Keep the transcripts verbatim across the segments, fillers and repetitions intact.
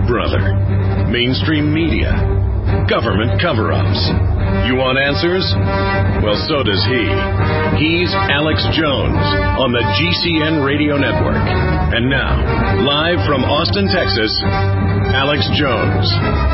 brother. Mainstream media. Government cover-ups. You want answers? Well, so does he. He's Alex Jones on the G C N Radio Network. And now, live from Austin, Texas, Alex Jones.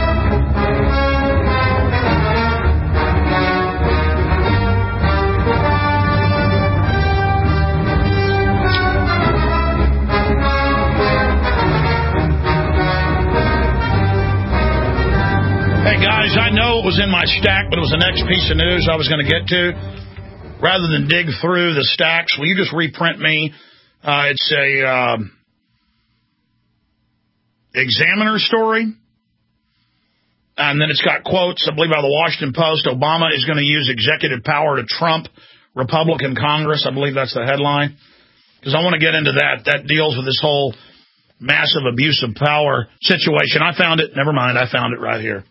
Hey, guys, I know it was in my stack, but it was the next piece of news I was going to get to. Rather than dig through the stacks, will you just reprint me? Uh, it's a uh, Examiner story. And then it's got quotes, I believe, by the Washington Post. Obama is going to use executive power to trump Republican Congress. I believe that's the headline. Because I want to get into that. That deals with this whole massive abuse of power situation. I found it. Never mind. I found it right here.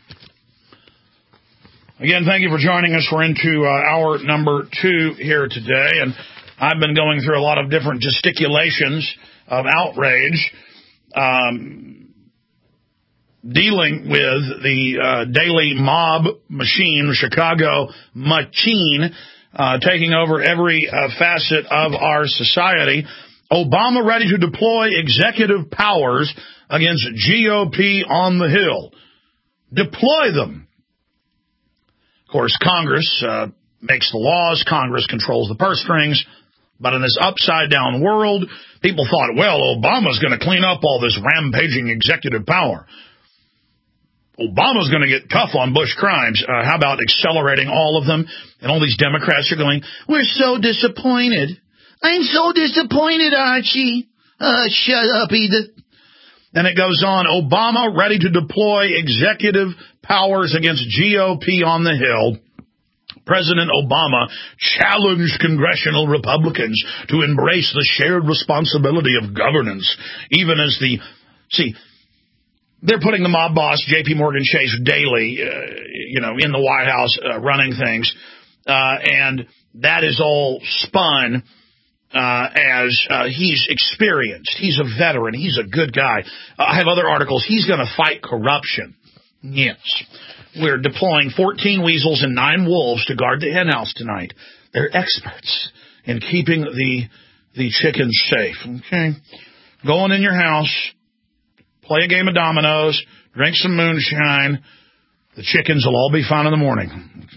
Again, thank you for joining us. We're into uh, hour number two here today, and I've been going through a lot of different gesticulations of outrage, um, dealing with the uh, daily mob machine, the Chicago machine, uh, taking over every uh, facet of our society. Obama ready to deploy executive powers against G O P on the Hill. Deploy them. Of course, Congress uh, makes the laws. Congress controls the purse strings. But in this upside-down world, people thought, well, Obama's going to clean up all this rampaging executive power. Obama's going to get tough on Bush crimes. Uh, how about accelerating all of them? And all these Democrats are going, we're so disappointed. I'm so disappointed, Archie. Uh, shut up, Edith. And it goes on, Obama ready to deploy executive powers against G O P on the Hill. President Obama challenged congressional Republicans to embrace the shared responsibility of governance, even as the, see, they're putting the mob boss, J P Morgan Chase Daly, uh, you know, in the White House uh, running things, uh, and that is all spun Uh, as uh, he's experienced. He's a veteran. He's a good guy. Uh, I have other articles. He's going to fight corruption. Yes. We're deploying fourteen weasels and nine wolves to guard the henhouse tonight. They're experts in keeping the the chickens safe. Okay? Go on in your house, play a game of dominoes, drink some moonshine. The chickens will all be fine in the morning.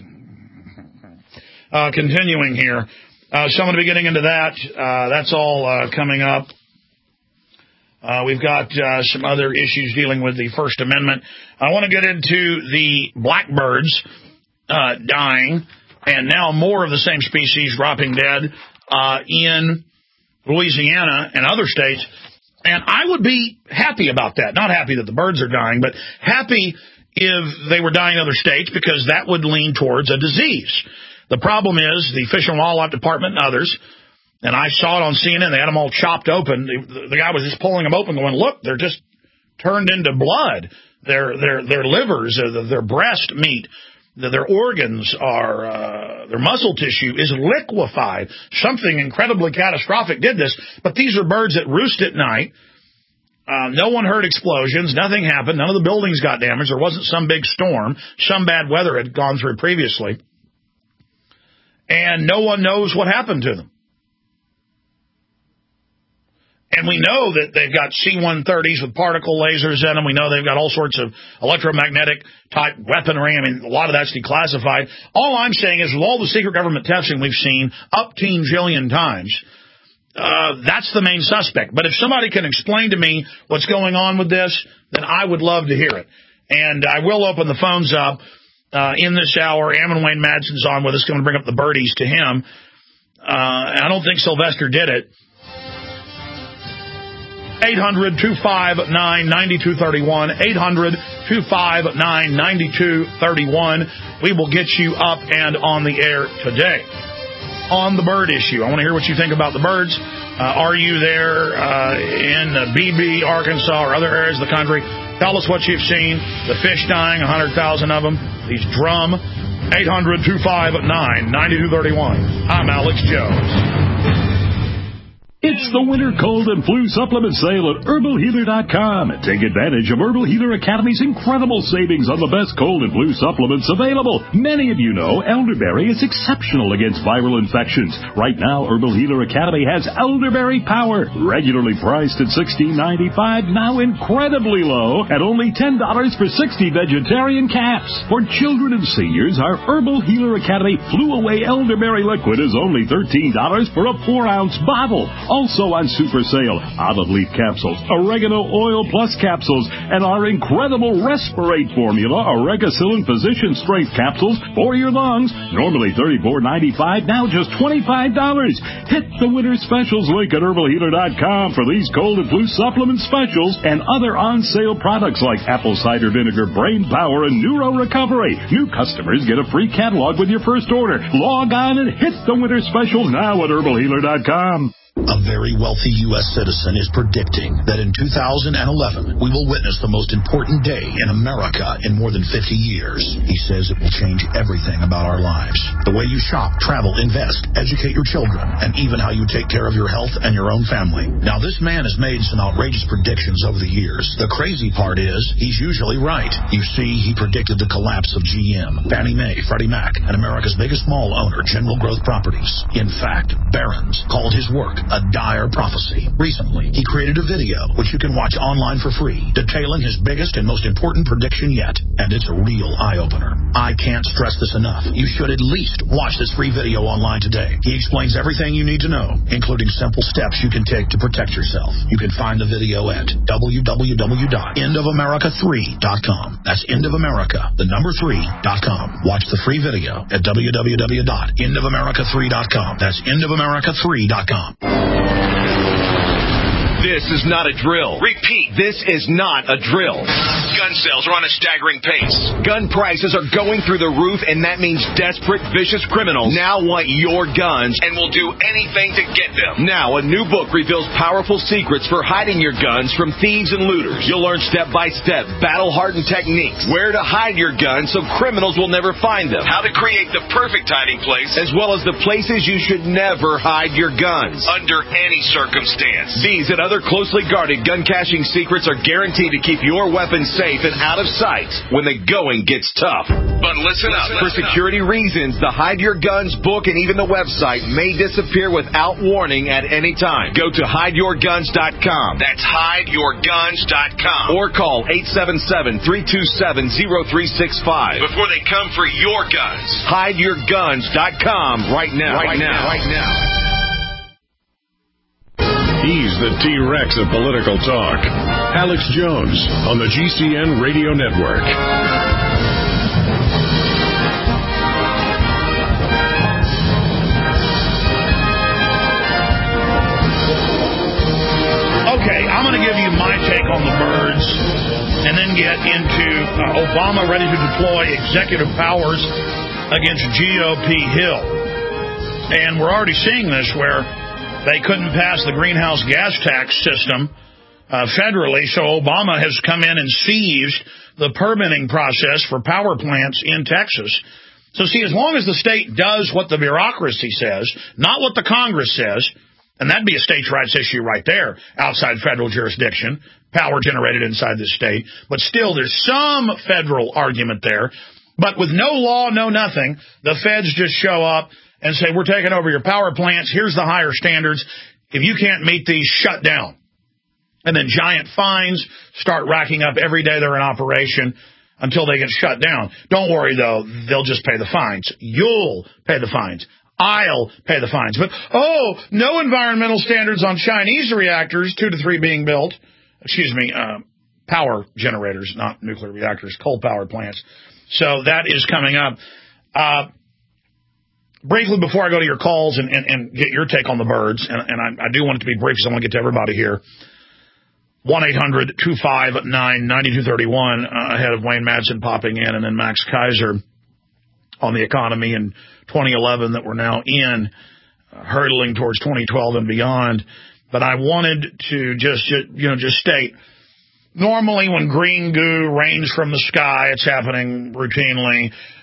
Uh, continuing here. Uh, so I'm going to be getting into that. Uh, that's all uh, coming up. Uh, we've got uh, some other issues dealing with the First Amendment. I want to get into the blackbirds uh, dying, and now more of the same species dropping dead uh, in Louisiana and other states. And I would be happy about that. Not happy that the birds are dying, but happy if they were dying in other states, because that would lean towards a disease. The problem is the Fish and Wildlife Department and others, and I saw it on C N N, they had them all chopped open. The, the guy was just pulling them open going, look, they're just turned into blood. Their their their livers, uh, their breast meat, their organs are, uh, their muscle tissue is liquefied. Something incredibly catastrophic did this, but these are birds that roost at night. Uh, no one heard explosions. Nothing happened. None of the buildings got damaged. There wasn't some big storm. Some bad weather had gone through previously. And no one knows what happened to them. And we know that they've got C one thirties with particle lasers in them. We know they've got all sorts of electromagnetic type weaponry. I mean, a lot of that's declassified. All I'm saying is with all the secret government testing we've seen up teen jillion times, uh, that's the main suspect. But if somebody can explain to me what's going on with this, then I would love to hear it. And I will open the phones up. Uh, in this hour, Ammon Wayne Madsen's on with us, going to bring up the birdies to him. Uh, I don't think Sylvester did it. eight hundred, two five nine, nine two three one. eight hundred, two five nine, nine two three one. We will get you up and on the air today. On the bird issue, I want to hear what you think about the birds. Uh, are you there uh, in uh, B B, Arkansas, or other areas of the country? Tell us what you've seen. The fish dying, one hundred thousand of them. These drum. eight hundred, two five nine, nine two three one. I'm Alex Jones. It's the winter cold and flu supplement sale at herbal healer dot com. Take advantage of Herbal Healer Academy's incredible savings on the best cold and flu supplements available. Many of you know elderberry is exceptional against viral infections. Right now, Herbal Healer Academy has Elderberry Power, regularly priced at sixteen ninety-five, now incredibly low at only ten dollars for sixty vegetarian caps. For children and seniors, our Herbal Healer Academy Flu Away Elderberry Liquid is only thirteen dollars for a four ounce bottle. Also on super sale, olive leaf capsules, oregano oil plus capsules, and our incredible Respirate formula, Oregacillin Physician Strength capsules for your lungs. Normally thirty-four ninety-five, now just twenty-five dollars. Hit the winter specials link at herbal healer dot com for these cold and flu supplement specials and other on-sale products like apple cider vinegar, brain power, and neuro recovery. New customers get a free catalog with your first order. Log on and hit the winter special now at herbal healer dot com. A very wealthy U S citizen is predicting that in two thousand eleven, we will witness the most important day in America in more than fifty years. He says it will change everything about our lives. The way you shop, travel, invest, educate your children, and even how you take care of your health and your own family. Now, this man has made some outrageous predictions over the years. The crazy part is, he's usually right. You see, he predicted the collapse of G M, Fannie Mae, Freddie Mac, and America's biggest mall owner, General Growth Properties. In fact, Barron's called his work a dire prophecy. Recently, he created a video, which you can watch online for free, detailing his biggest and most important prediction yet. And it's a real eye-opener. I can't stress this enough. You should at least watch this free video online today. He explains everything you need to know, including simple steps you can take to protect yourself. You can find the video at w w w dot end of america three dot com. That's end of america, the number three dot com. Watch the free video at w w w dot end of america three dot com. That's end of america three dot com. This is not a drill. Repeat, this is not a drill. Gun sales are on a staggering pace. Gun prices are going through the roof, and that means desperate, vicious criminals now want your guns and will do anything to get them. Now, a new book reveals powerful secrets for hiding your guns from thieves and looters. You'll learn step-by-step, battle-hardened techniques, where to hide your guns so criminals will never find them, how to create the perfect hiding place, as well as the places you should never hide your guns, under any circumstance. These and other closely guarded gun caching secrets are guaranteed to keep your weapons safe and out of sight when the going gets tough. But listen up. For security reasons, the Hide Your Guns book and even the website may disappear without warning at any time. Go to hide your guns dot com. That's hide your guns dot com. Or call eight seven seven, three two seven, zero three six five before they come for your guns. hide your guns dot com right now. Right, right now. now. Right now. He's the T-Rex of political talk. Alex Jones on the G C N Radio Network. Okay, I'm going to give you my take on the birds and then get into uh, Obama ready to deploy executive powers against G O P Hill. And we're already seeing this where they couldn't pass the greenhouse gas tax system uh, federally, so Obama has come in and seized the permitting process for power plants in Texas. So, see, as long as the state does what the bureaucracy says, not what the Congress says, and that'd be a states' rights issue right there, outside federal jurisdiction, power generated inside the state, but still there's some federal argument there. But with no law, no nothing, the feds just show up and say, we're taking over your power plants, here's the higher standards. If you can't meet these, shut down. And then giant fines start racking up every day they're in operation until they get shut down. Don't worry, though, they'll just pay the fines. You'll pay the fines. I'll pay the fines. But, oh, no environmental standards on Chinese reactors, two to three being built. Excuse me, uh, power generators, not nuclear reactors, coal power plants. So that is coming up. Uh, Briefly, before I go to your calls and, and, and get your take on the birds, and, and I, I do want it to be brief because I want to get to everybody here. one eight hundred, two five nine, nine two three one, uh, ahead of Wayne Madsen popping in, and then Max Kaiser on the economy in twenty eleven that we're now in, uh, hurtling towards twenty twelve and beyond. But I wanted to just, you know, just state, normally when green goo rains from the sky, it's happening routinely.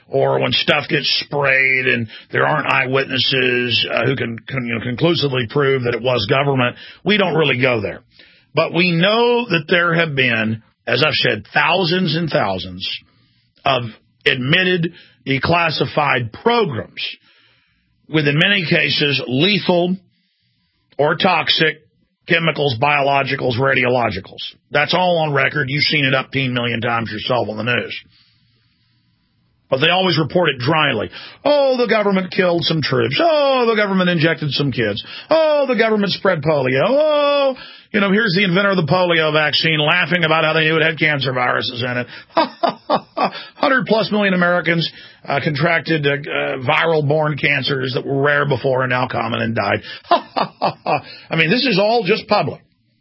or when stuff gets sprayed and there aren't eyewitnesses uh, who can, can you know, conclusively prove that it was government, we don't really go there. But we know that there have been, as I've said, thousands and thousands of admitted declassified programs with, in many cases, lethal or toxic chemicals, biologicals, radiologicals. That's all on record. You've seen it eighteen million times yourself on the news. But they always report it dryly. Oh, the government killed some troops. Oh, the government injected some kids. Oh, the government spread polio. Oh, you know, here's the inventor of the polio vaccine laughing about how they knew it had cancer viruses in it. one hundred plus million Americans uh, contracted uh, uh, viral-borne cancers that were rare before and now common and died. I mean, this is all just public.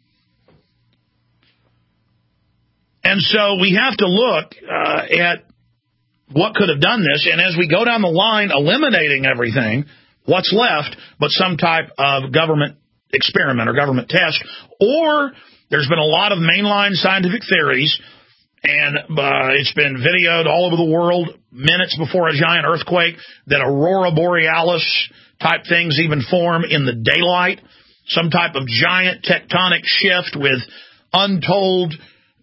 And so we have to look uh, at what could have done this, and as we go down the line eliminating everything, what's left but some type of government experiment or government test, or there's been a lot of mainline scientific theories, and uh, it's been videoed all over the world minutes before a giant earthquake that aurora borealis type things even form in the daylight, some type of giant tectonic shift with untold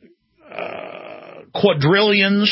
uh, quadrillions.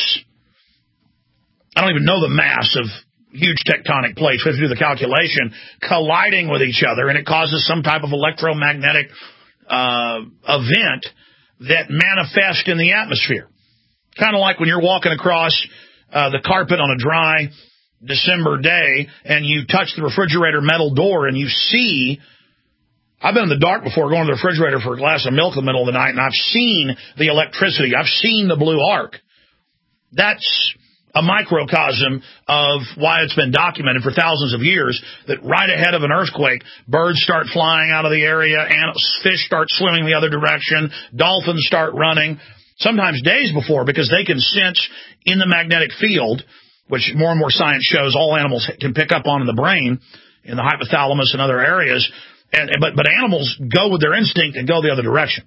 I don't even know the mass of huge tectonic plates. We have to do the calculation, colliding with each other, and it causes some type of electromagnetic uh, event that manifests in the atmosphere. Kind of like when you're walking across uh, the carpet on a dry December day, and you touch the refrigerator metal door, and you see... I've been in the dark before going to the refrigerator for a glass of milk in the middle of the night, and I've seen the electricity. I've seen the blue arc. That's a microcosm of why it's been documented for thousands of years that right ahead of an earthquake, birds start flying out of the area, and fish start swimming the other direction, dolphins start running, sometimes days before, because they can sense in the magnetic field, which more and more science shows all animals can pick up on in the brain, in the hypothalamus and other areas, and but, but animals go with their instinct and go the other direction.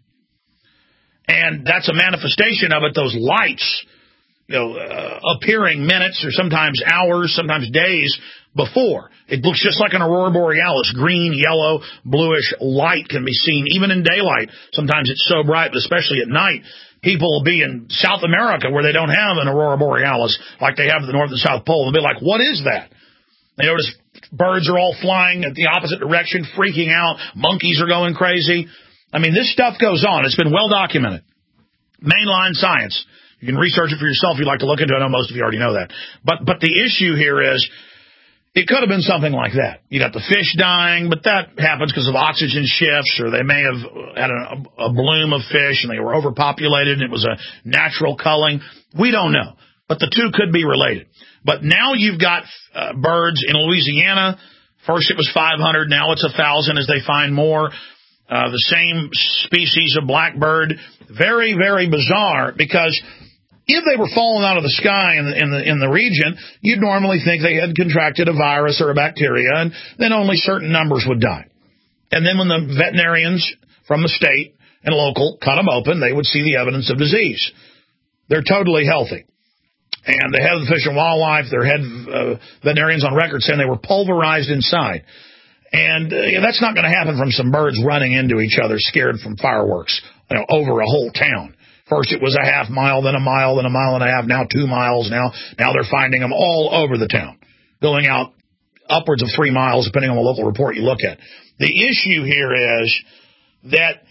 And that's a manifestation of it, those lights, you know, uh, appearing minutes or sometimes hours, sometimes days before. It looks just like an aurora borealis. Green, yellow, bluish light can be seen even in daylight. Sometimes it's so bright, but especially at night. People will be in South America where they don't have an aurora borealis like they have at the North and South Pole. They'll be like, what is that? They notice birds are all flying at the opposite direction, freaking out. Monkeys are going crazy. I mean, this stuff goes on. It's been well documented. Mainline science. You can research it for yourself if you'd like to look into it. I know most of you already know that. But but the issue here is it could have been something like that. You got the fish dying, but that happens because of oxygen shifts, or they may have had a, a bloom of fish and they were overpopulated and it was a natural culling. We don't know. But the two could be related. But now you've got uh, birds in Louisiana. First it was five hundred. Now it's one thousand as they find more. Uh, the same species of blackbird. Very, very bizarre, because if they were falling out of the sky in the, in the in the region, you'd normally think they had contracted a virus or a bacteria, and then only certain numbers would die. And then when the veterinarians from the state and local cut them open, they would see the evidence of disease. They're totally healthy. And the head of the Fish and Wildlife, their head uh, veterinarians on record saying they were pulverized inside. And uh, that's not going to happen from some birds running into each other scared from fireworks, you know, over a whole town. First it was a half mile, then a mile, then a mile and a half, now two miles. Now now they're finding them all over the town, going out upwards of three miles, depending on the local report you look at. The issue here is that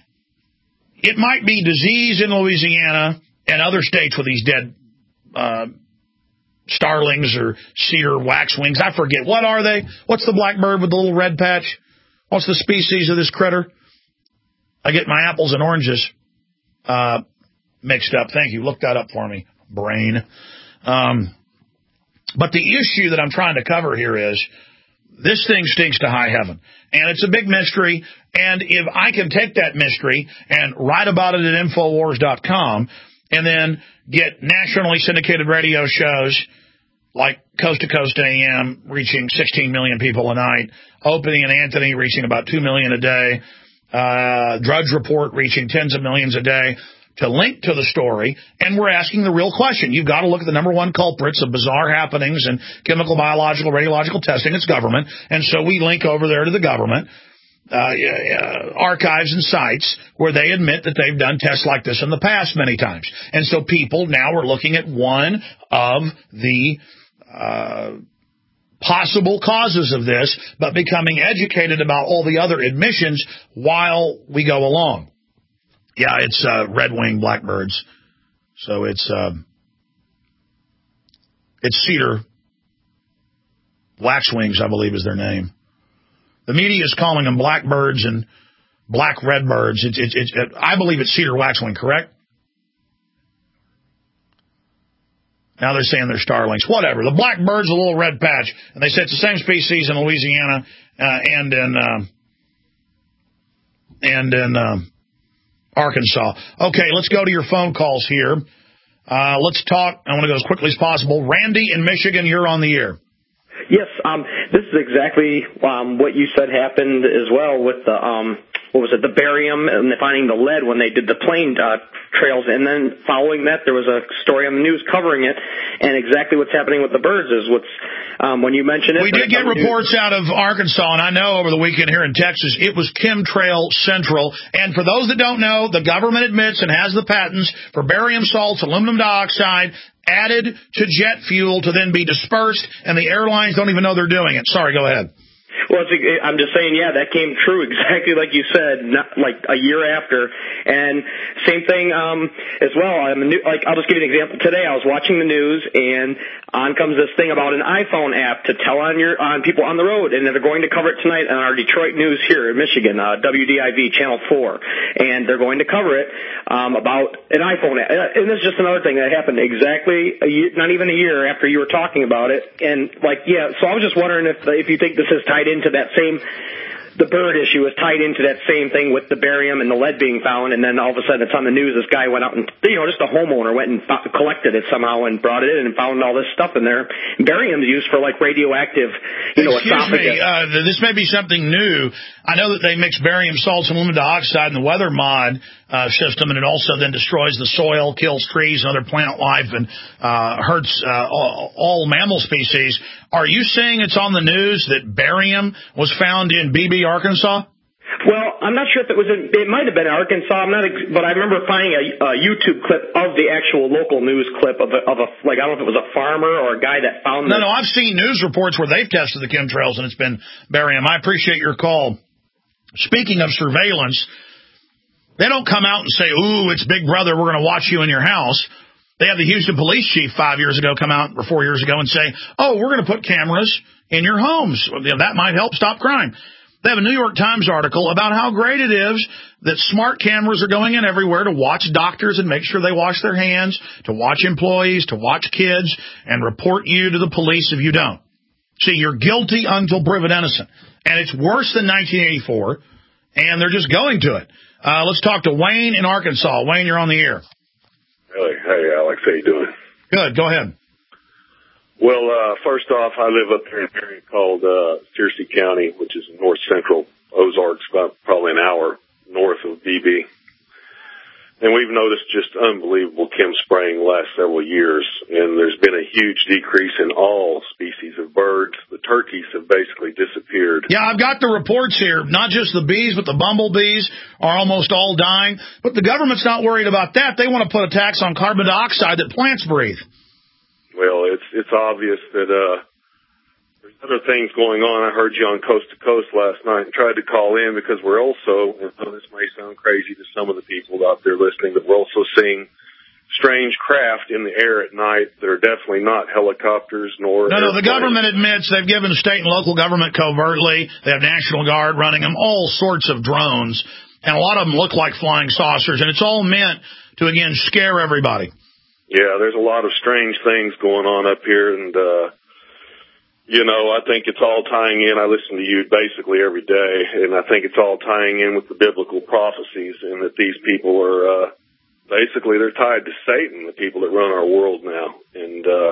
it might be disease in Louisiana and other states with these dead uh, starlings or cedar waxwings. I forget. What are they? What's the blackbird with the little red patch? What's the species of this critter? I get my apples and oranges uh mixed up. Thank you. Look that up for me, brain. Um, but the issue that I'm trying to cover here is this thing stinks to high heaven. And it's a big mystery. And if I can take that mystery and write about it at Infowars dot com and then get nationally syndicated radio shows like Coast to Coast A M reaching sixteen million people a night, Opie and Anthony reaching about two million a day, uh, Drudge Report reaching tens of millions a day, to link to the story, and we're asking the real question. You've got to look at the number one culprits of bizarre happenings and chemical, biological, radiological testing. It's government. And so we link over there to the government uh, uh, archives and sites where they admit that they've done tests like this in the past many times. And so people now are looking at one of the uh, possible causes of this, but becoming educated about all the other admissions while we go along. Yeah, it's uh, red-winged blackbirds. So it's uh, it's cedar waxwings, I believe, is their name. The media is calling them blackbirds and black redbirds. It's it's it's it, I believe it's cedar waxwing, correct? Now they're saying they're starlings. Whatever. The blackbird's a little red patch, and they say it's the same species in Louisiana uh, and in uh, and in. Uh, Arkansas. Okay, let's go to your phone calls here. Uh, let's talk. I want to go as quickly as possible. Randy in Michigan, you're on the air. Yes, um, this is exactly um, what you said happened as well with the, um, what was it, the barium and finding the lead when they did the plane uh, trails. And then following that, there was a story on the news covering it. And exactly what's happening with the birds is what's, um, when you mentioned it. We did get reports out of Arkansas, and I know over the weekend here in Texas, it was Chemtrail Central. And for those that don't know, the government admits and has the patents for barium salts, aluminum dioxide, added to jet fuel to then be dispersed, and the airlines don't even know they're doing it. Sorry, go ahead. Well, it's, I'm just saying, yeah, that came true exactly like you said, not like a year after. And same thing um, as well. I'm a new, like I'll just give you an example. Today, I was watching the news, and on comes this thing about an iPhone app to tell on your on people on the road, and they're going to cover it tonight on our Detroit news here in Michigan, uh, W D I V Channel four, and they're going to cover it um, about an iPhone app. And this is just another thing that happened exactly a year, not even a year after you were talking about it. And like, yeah, so I was just wondering if if you think this is tied into that same, the bird issue is tied into that same thing with the barium and the lead being found, and then all of a sudden it's on the news. This guy went out and, you know, just a homeowner went and f- collected it somehow and brought it in and found all this stuff in there. Barium is used for like radioactive, you know, Excuse esophagus. me, uh, this may be something new. I know that they mix barium salts and aluminum dioxide in the weather mod uh, system, and it also then destroys the soil, kills trees and other plant life, and uh, hurts uh, all, all mammal species. Are you saying it's on the news that barium was found in Beebe, Arkansas? Well, I'm not sure if it was in, it might have been Arkansas, I'm not, but I remember finding a, a YouTube clip of the actual local news clip of a, of a, like, I don't know if it was a farmer or a guy that found No, this. no, I've seen news reports where they've tested the chemtrails and it's been barium. I appreciate your call. Speaking of surveillance, they don't come out and say, ooh, it's Big Brother, we're going to watch you in your house. They had the Houston police chief five years ago come out, or four years ago, and say, oh, we're going to put cameras in your homes. That might help stop crime. They have a New York Times article about how great it is that smart cameras are going in everywhere to watch doctors and make sure they wash their hands, to watch employees, to watch kids, and report you to the police if you don't. See, you're guilty until proven innocent. And it's worse than nineteen eighty-four, and they're just going to it. Uh, let's talk to Wayne in Arkansas. Wayne, you're on the air. Hey, hey, Alex, how you doing? Good, go ahead. Well, uh, first off, I live up here in an area called uh, Searcy County, which is in north central Ozarks, about probably an hour north of B B. And we've noticed just unbelievable chem spraying the last several years, and there's been a huge decrease in all species of birds. The turkeys have basically disappeared. Yeah, I've got the reports here. Not just the bees, but the bumblebees are almost all dying. But the government's not worried about that. They want to put a tax on carbon dioxide that plants breathe. Well, it's it's obvious that uh, there's other things going on. I heard you on Coast to Coast last night and tried to call in because we're also, and so this may sound crazy to some of the people out there listening, but we're also seeing strange craft in the air at night that are definitely not helicopters nor No, no, the airplanes. government admits they've given state and local government covertly. They have National Guard running them, all sorts of drones, and a lot of them look like flying saucers, and it's all meant to, again, scare everybody. Yeah, there's a lot of strange things going on up here, and, uh, you know, I think it's all tying in. I listen to you basically every day, and I think it's all tying in with the biblical prophecies, and that these people are, uh, basically they're tied to Satan, the people that run our world now. And, uh,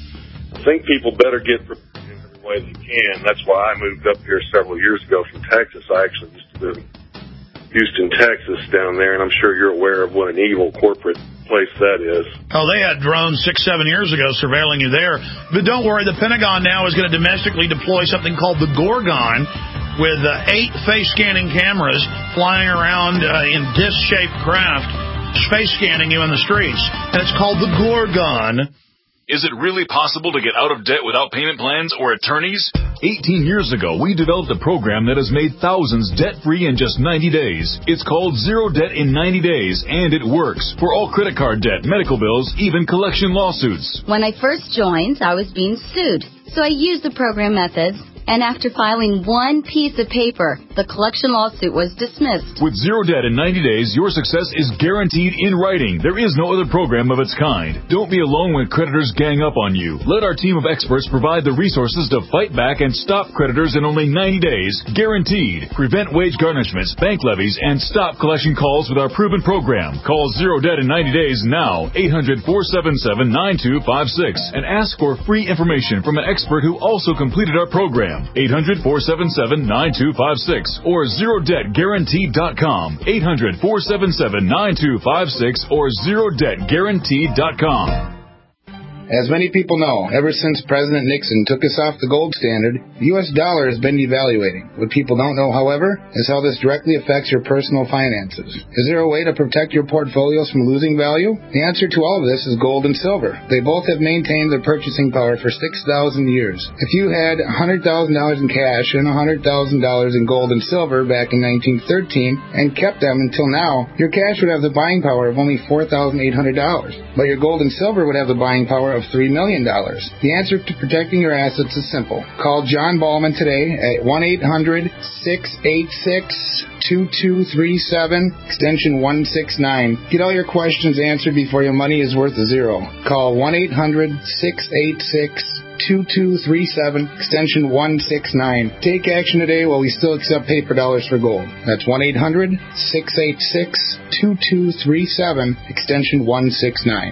I think people better get prepared in every way they can. That's why I moved up here several years ago from Texas. I actually used to live in Houston, Texas down there, and I'm sure you're aware of what an evil corporate place that is. Oh, they had drones six, seven years ago surveilling you there. But don't worry, the Pentagon now is going to domestically deploy something called the Gorgon with uh, eight face-scanning cameras flying around uh, in disc-shaped craft, space scanning you in the streets. And it's called the Gorgon. Is it really possible to get out of debt without payment plans or attorneys? eighteen years ago, we developed a program that has made thousands debt-free in just ninety days. It's called Zero Debt in ninety days, and it works for all credit card debt, medical bills, even collection lawsuits. When I first joined, I was being sued, so I used the program methods. And after filing one piece of paper, the collection lawsuit was dismissed. With Zero Debt in ninety days, your success is guaranteed in writing. There is no other program of its kind. Don't be alone when creditors gang up on you. Let our team of experts provide the resources to fight back and stop creditors in only ninety days, guaranteed. Prevent wage garnishments, bank levies, and stop collection calls with our proven program. Call Zero Debt in ninety days now, eight hundred, four seven seven, nine two five six, and ask for free information from an expert who also completed our program. eight hundred, four seven seven, nine two five six or zero debt guaranteed dot com. eight hundred, four seven seven, nine two five six or zero debt guaranteed dot com. As many people know, ever since President Nixon took us off the gold standard, the U S dollar has been devaluating. What people don't know, however, is how this directly affects your personal finances. Is there a way to protect your portfolios from losing value? The answer to all of this is gold and silver. They both have maintained their purchasing power for six thousand years. If you had one hundred thousand dollars in cash and one hundred thousand dollars in gold and silver back in nineteen thirteen and kept them until now, your cash would have the buying power of only four thousand eight hundred dollars, but your gold and silver would have the buying power of three million dollars. The answer to protecting your assets is simple. Call John Ballman today at one eight hundred, six eight six, two two three seven, extension one six nine. Get all your questions answered before your money is worth a zero. Call one eight hundred, six eight six, two two three seven, extension one six nine. Take action today while we still accept paper dollars for gold. That's one eight hundred, six eight six, two two three seven, extension one six nine.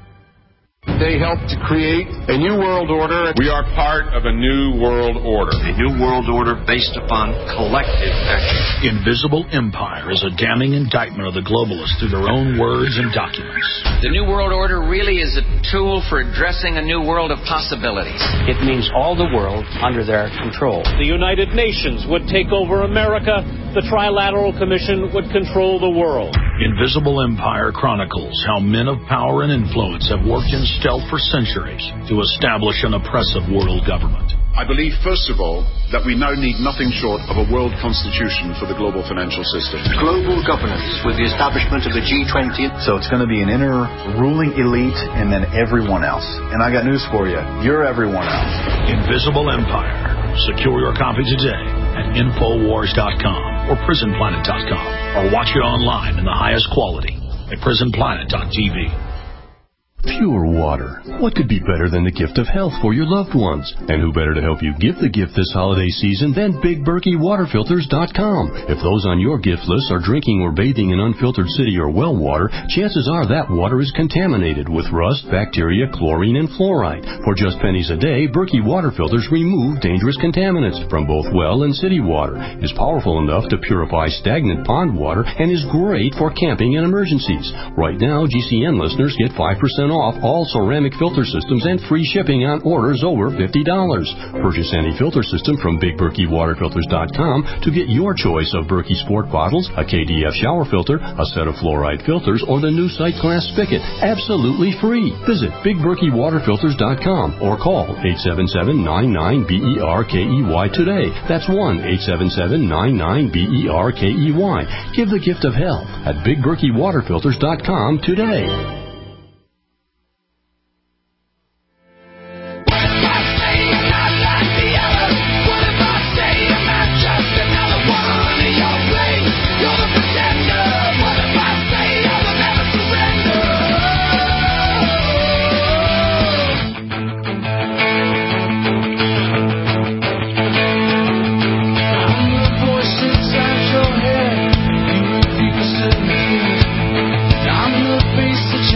They helped to create a new world order. We are part of a new world order. A new world order based upon collective action. Invisible Empire is a damning indictment of the globalists through their own words and documents. The new world order really is a tool for addressing a new world of possibilities. It means all the world under their control. The United Nations would take over America. The Trilateral Commission would control the world. Invisible Empire chronicles how men of power and influence have worked in stealth for centuries to establish an oppressive world government. I believe, first of all, that we now need nothing short of a world constitution for the global financial system. Global governance with the establishment of the G twenty. So it's going to be an inner ruling elite and then everyone else. And I got news for you. You're everyone else. Invisible Empire. Secure your copy today at infowars dot com or prison planet dot com or watch it online in the highest quality at prison planet dot t v. Pure water. What could be better than the gift of health for your loved ones? And who better to help you give the gift this holiday season than Big Berkey Water Filters dot com? If those on your gift list are drinking or bathing in unfiltered city or well water, chances are that water is contaminated with rust, bacteria, chlorine, and fluoride. For just pennies a day, Berkey Water Filters remove dangerous contaminants from both well and city water, is powerful enough to purify stagnant pond water, and is great for camping and emergencies. Right now, G C N listeners get five percent off all ceramic filter systems and free shipping on orders over fifty dollars. Purchase any filter system from Big Berkey Water Filters dot com to get your choice of Berkey Sport bottles, a K D F shower filter, a set of fluoride filters, or the new Sight Glass spigot. Absolutely free. Visit Big Berkey Water Filters dot com or call eight seven seven, nine nine, B E R K E Y today. That's one eight seven seven, nine nine, B E R K E Y. Give the gift of health at Big Berkey Water Filters dot com today. Face the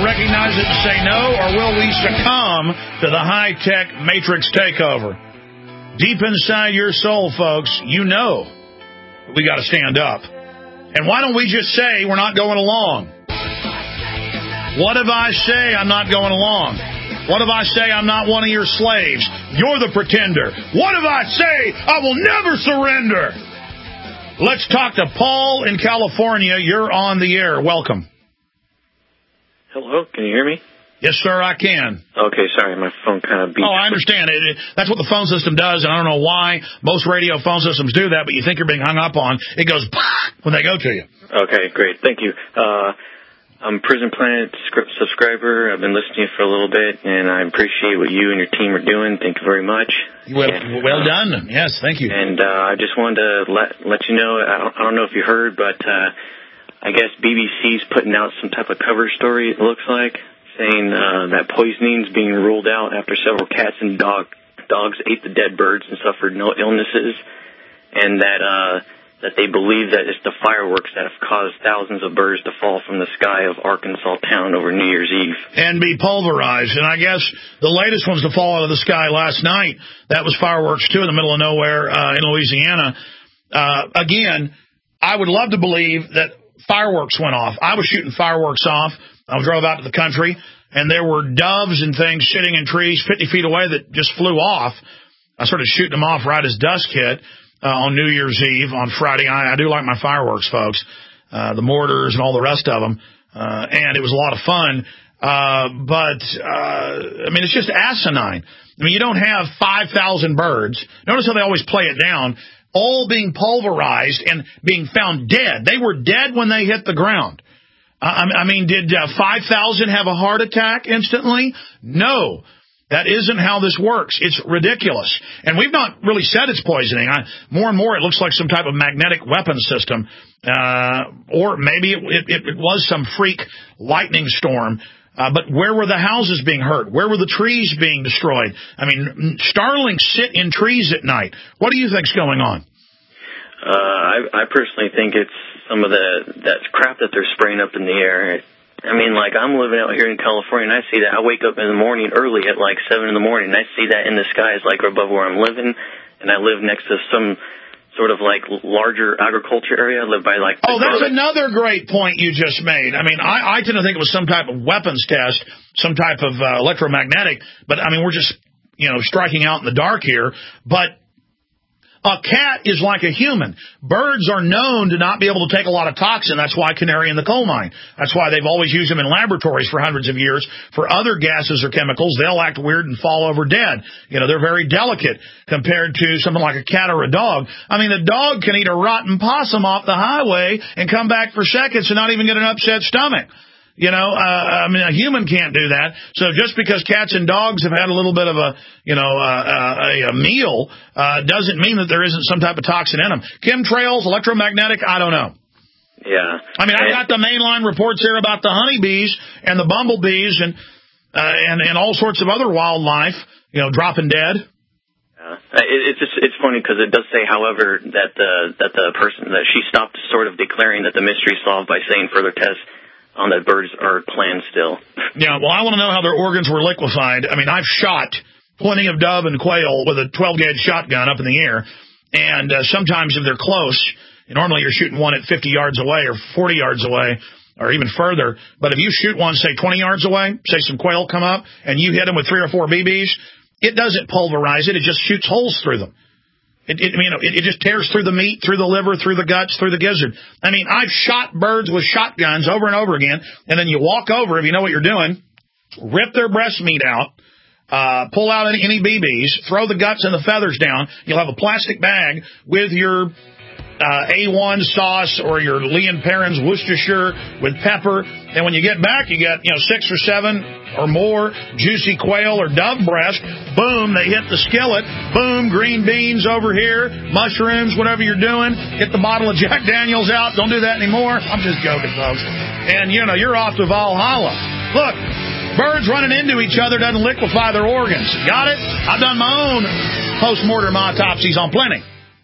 recognize it and say no, or will we succumb to the high-tech matrix takeover? Deep inside your soul, folks, you know we got to stand up. And why don't we just say we're not going along? What if I say I'm not going along? What if I say I'm not one of your slaves? You're the pretender. What if I say I will never surrender? Let's talk to Paul in California. You're on the air. Welcome. Hello, can you hear me? Yes, sir, I can. Okay, sorry, my phone kind of beeped. Oh, I understand. It, it, that's what the phone system does, and I don't know why most radio phone systems do that, but you think you're being hung up on. It goes when they go to you. Okay, great. Thank you. Uh, I'm a Prison Planet script subscriber. I've been listening for a little bit, and I appreciate what you and your team are doing. Thank you very much. Well, and, well done. Yes, thank you. And uh, I just wanted to let let you know, I don't, I don't know if you heard, but uh, I guess B B C's putting out some type of cover story, it looks like, saying uh, that poisoning is being ruled out after several cats and dog dogs ate the dead birds and suffered no illnesses, and that uh, that they believe that it's the fireworks that have caused thousands of birds to fall from the sky of Arkansas town over New Year's Eve. And be pulverized. And I guess the latest ones to fall out of the sky last night, that was fireworks, too, in the middle of nowhere uh, in Louisiana. Uh, again, I would love to believe that fireworks went off. I was shooting fireworks off. I drove out to the country, and there were doves and things sitting in trees fifty feet away that just flew off. I started shooting them off right as dusk hit. Uh, on New Year's Eve, on Friday. I, I do like my fireworks, folks, uh, the mortars and all the rest of them, uh, and it was a lot of fun. Uh, but, uh, I mean, it's just asinine. I mean, you don't have five thousand birds. Notice how they always play it down, all being pulverized and being found dead. They were dead when they hit the ground. Uh, I, I mean, did uh, five thousand have a heart attack instantly? No. That isn't how this works. It's ridiculous. And we've not really said it's poisoning. I, more and more it looks like some type of magnetic weapon system. Uh, or maybe it, it, it was some freak lightning storm. Uh, but where were the houses being hurt? Where were the trees being destroyed? I mean, starlings sit in trees at night. What do you think's going on? Uh, I, I personally think it's some of the that crap that they're spraying up in the air. I mean, like, I'm living out here in California, and I see that. I wake up in the morning early at, like, seven in the morning, and I see that in the skies, like, above where I'm living, and I live next to some sort of, like, larger agriculture area. I live by, like... Oh, that's another great point you just made. I mean, I, I tend to think it was some type of weapons test, some type of uh, electromagnetic, but, I mean, we're just, you know, striking out in the dark here, but... A cat is like a human. Birds are known to not be able to take a lot of toxin. That's why canary in the coal mine. That's why they've always used them in laboratories for hundreds of years. For other gases or chemicals, they'll act weird and fall over dead. You know, they're very delicate compared to something like a cat or a dog. I mean, a dog can eat a rotten possum off the highway and come back for seconds and not even get an upset stomach. You know, uh, I mean, a human can't do that. So just because cats and dogs have had a little bit of a, you know, uh, a, a meal, uh, doesn't mean that there isn't some type of toxin in them. Chemtrails, electromagnetic, I don't know. Yeah. I mean, I got the mainline reports here about the honeybees and the bumblebees and, uh, and, and all sorts of other wildlife, you know, dropping dead. Yeah. It, it's just, it's funny because it does say, however, that the, that the person, that she stopped sort of declaring that the mystery solved by saying further tests on that birds are planned still. Yeah, well, I want to know how their organs were liquefied. I mean, I've shot plenty of dove and quail with a twelve gauge shotgun up in the air, and uh, sometimes if they're close, normally you're shooting one at fifty yards away or forty yards away or even further, but if you shoot one, say, twenty yards away, say some quail come up, and you hit them with three or four B Bs, it doesn't pulverize it, it just shoots holes through them. It, it, you know, it, it just tears through the meat, through the liver, through the guts, through the gizzard. I mean, I've shot birds with shotguns over and over again, and then you walk over, if you know what you're doing, rip their breast meat out, uh, pull out any, any B Bs, throw the guts and the feathers down. You'll have a plastic bag with your uh, A one sauce or your Lee and Perrins Worcestershire with pepper. And when you get back, you get, you know, six or seven or more juicy quail or dove breast. Boom, they hit the skillet. Boom, green beans over here, mushrooms, whatever you're doing. Get the bottle of Jack Daniels out. Don't do that anymore. I'm just joking, folks. And, you know, you're off to Valhalla. Look, birds running into each other doesn't liquefy their organs. Got it? I've done my own post-mortem autopsies on plenty.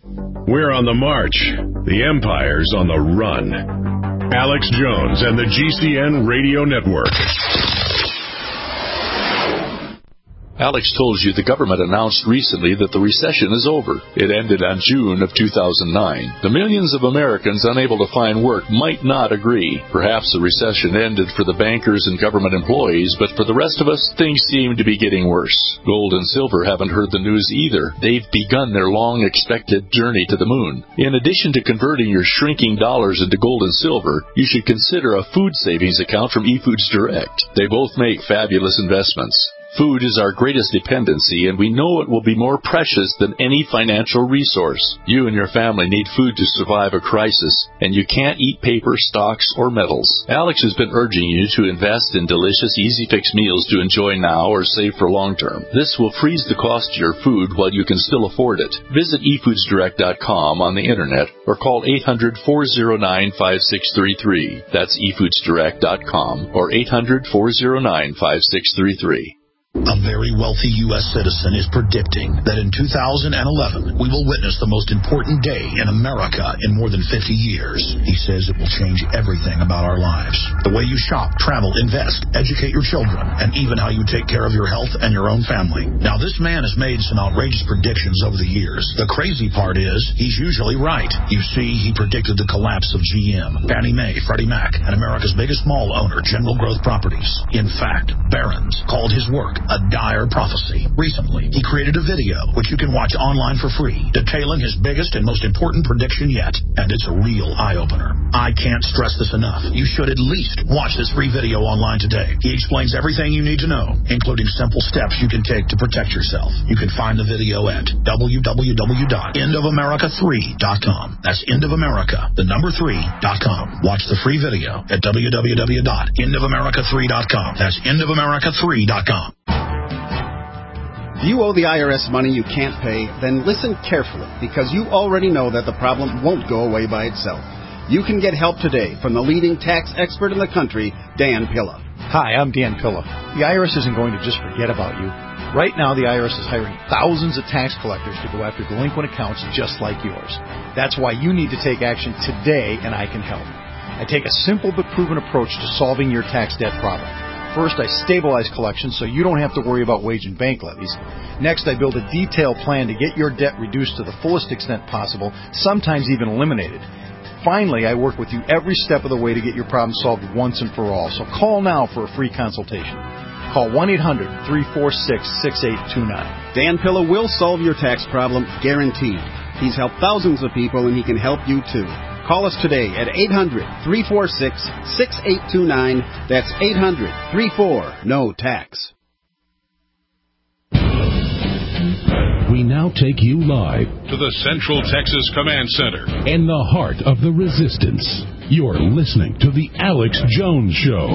We're on the march. The empire's on the run. Alex Jones and the G C N Radio Network. Alex told you the government announced recently that the recession is over. It ended on June of two thousand nine. The millions of Americans unable to find work might not agree. Perhaps the recession ended for the bankers and government employees, but for the rest of us, things seem to be getting worse. Gold and silver haven't heard the news either. They've begun their long-expected journey to the moon. In addition to converting your shrinking dollars into gold and silver, you should consider a food savings account from eFoods Direct. They both make fabulous investments. Food is our greatest dependency, and we know it will be more precious than any financial resource. You and your family need food to survive a crisis, and you can't eat paper, stocks, or metals. Alex has been urging you to invest in delicious, easy-fix meals to enjoy now or save for long term. This will freeze the cost of your food while you can still afford it. Visit e foods direct dot com on the internet or call eight hundred, four oh nine, five six three three. That's e foods direct dot com or eight hundred, four oh nine, five six three three. A very wealthy U S citizen is predicting that in two thousand eleven, we will witness the most important day in America in more than fifty years. He says it will change everything about our lives. The way you shop, travel, invest, educate your children, and even how you take care of your health and your own family. Now, this man has made some outrageous predictions over the years. The crazy part is, he's usually right. You see, he predicted the collapse of G M, Fannie Mae, Freddie Mac, and America's biggest mall owner, General Growth Properties. In fact, Barron's called his work a dire prophecy. Recently, he created a video, which you can watch online for free, detailing his biggest and most important prediction yet. And it's a real eye-opener. I can't stress this enough. You should at least watch this free video online today. He explains everything you need to know, including simple steps you can take to protect yourself. You can find the video at w w w dot end of america three dot com. That's end of america, the number three dot com. Watch the free video at w w w dot end of america three dot com. That's end of america three dot com. If you owe the I R S money you can't pay, then listen carefully, because you already know that the problem won't go away by itself. You can get help today from the leading tax expert in the country, Dan Pilla. Hi, I'm Dan Pilla. The I R S isn't going to just forget about you. Right now, the I R S is hiring thousands of tax collectors to go after delinquent accounts just like yours. That's why you need to take action today, and I can help. I take a simple but proven approach to solving your tax debt problem. First, I stabilize collections so you don't have to worry about wage and bank levies. Next, I build a detailed plan to get your debt reduced to the fullest extent possible, sometimes even eliminated. Finally, I work with you every step of the way to get your problem solved once and for all. So call now for a free consultation. Call one eight hundred, three four six, six eight two nine. Dan Pilla will solve your tax problem, guaranteed. He's helped thousands of people, and he can help you too. Call us today at eight hundred, three four six, six eight two nine. That's eight hundred, three four, no tax. We now take you live to the Central Texas Command Center in the heart of the resistance. You're listening to The Alex Jones Show.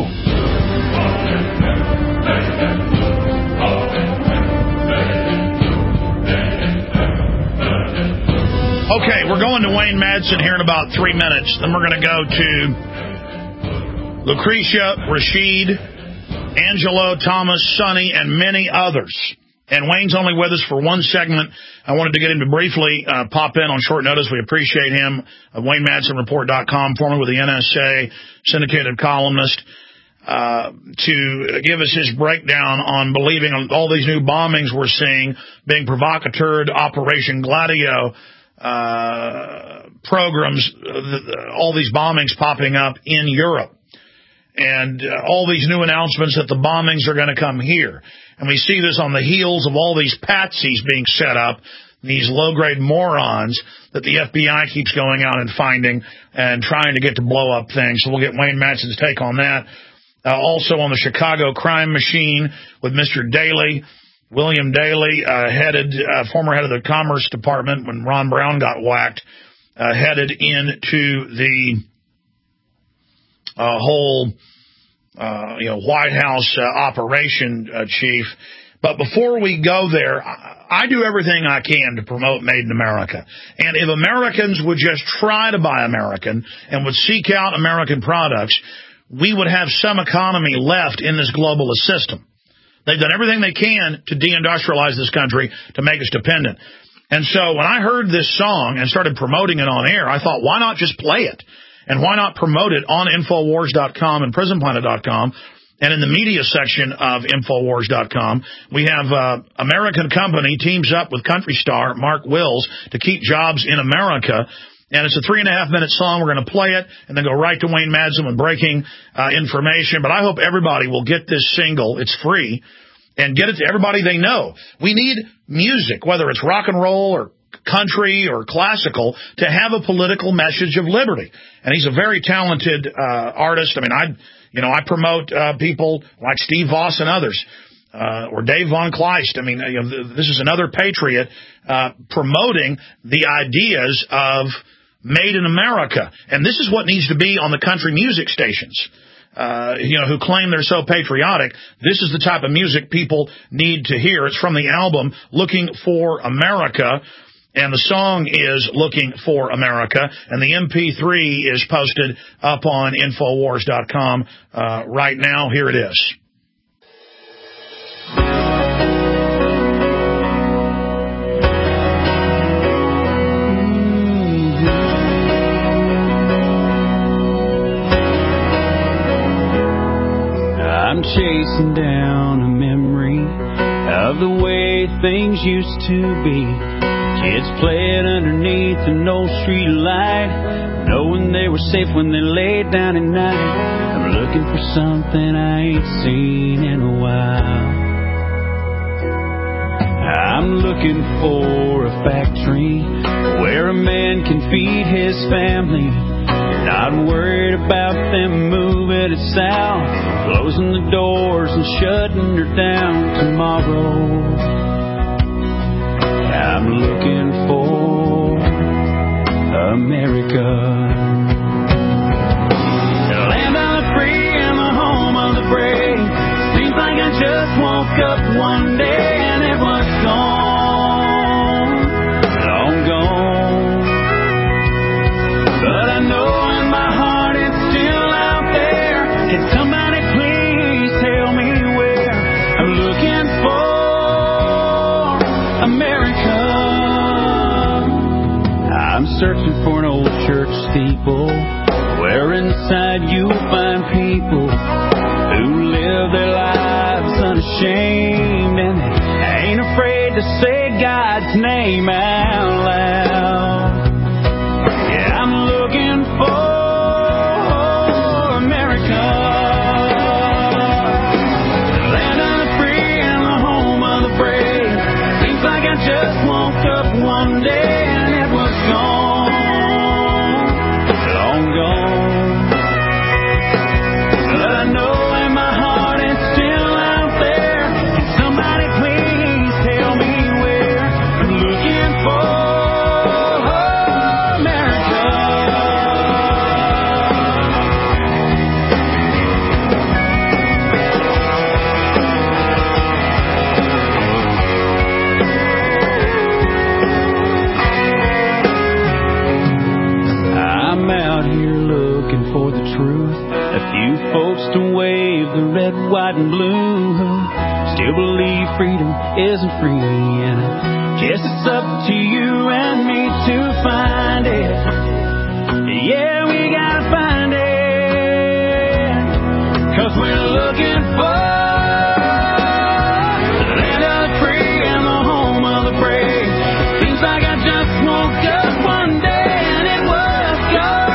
Okay, we're going to Wayne Madsen here in about three minutes. Then we're going to go to Lucretia, Rashid, Angelo, Thomas, Sonny, and many others. And Wayne's only with us for one segment. I wanted to get him to briefly uh, pop in on short notice. We appreciate him. Uh, Wayne Madsen Report dot com, formerly with the N S A, syndicated columnist, uh, to give us his breakdown on believing all these new bombings we're seeing being provocateured, Operation Gladio, uh, programs, uh, all these bombings popping up in Europe. And uh, all these new announcements that the bombings are going to come here. And we see this on the heels of all these patsies being set up, these low-grade morons that the F B I keeps going out and finding and trying to get to blow up things. So we'll get Wayne Madsen's take on that. Uh, also on the Chicago crime machine with Mister Daley, William Daley, uh, headed, uh, former head of the Commerce Department when Ron Brown got whacked, uh, headed into the uh, whole Uh, you know, White House uh, operation uh, chief. But before we go there, I, I do everything I can to promote Made in America. And if Americans would just try to buy American and would seek out American products, we would have some economy left in this globalist system. They've done everything they can to deindustrialize this country, to make us dependent. And so when I heard this song and started promoting it on air, I thought, why not just play it? And why not promote it on Infowars dot com and Prison Planet dot com And in the media section of Infowars dot com, we have uh, American Company teams up with country star Mark Wills to keep jobs in America. And it's a three and a half minute song. We're going to play it and then go right to Wayne Madsen with breaking uh, information. But I hope everybody will get this single. It's free. And get it to everybody they know. We need music, whether it's rock and roll or country or classical, to have a political message of liberty. And he's a very talented uh, artist. I mean, I, you know, I promote uh, people like Steve Voss and others, uh, or Dave Von Kleist. I mean, you know, this is another patriot uh, promoting the ideas of Made in America. And this is what needs to be on the country music stations. Uh, you know, who claim they're so patriotic. This is the type of music people need to hear. It's from the album Looking for America, and the song is Looking for America, and the M P three is posted up on Infowars dot com uh, right now. Here it is. I'm chasing down a memory of the way things used to be. Kids playing underneath an old street light, knowing they were safe when they laid down at night. I'm looking for something I ain't seen in a while. I'm looking for a factory where a man can feed his family, not worried about them moving it south, closing the doors and shutting her down tomorrow. I'm looking for America, the land of the free and the home of the brave. Seems like I just woke up one day and it was gone, long gone. But I know in my heart it's still out there. Can somebody please tell me where? I'm looking for America. I'm searching for an old church steeple where inside you'll find people who live their lives unashamed and ain't afraid to say God's name out loud. Yeah, I'm looking for America, the land of the free and the home of the brave. Seems like I just woke up one day and it was gone, long gone. But I know in my heart it's still out there. Can somebody please tell me where? I'm looking for for the truth, a few folks to wave the red, white, and blue, still believe freedom isn't free, and I guess it's up to you and me to find it. Yeah, we gotta find it, 'cause we're looking for the land of the free and the home of the brave. Seems like I just woke up one day and it was gone.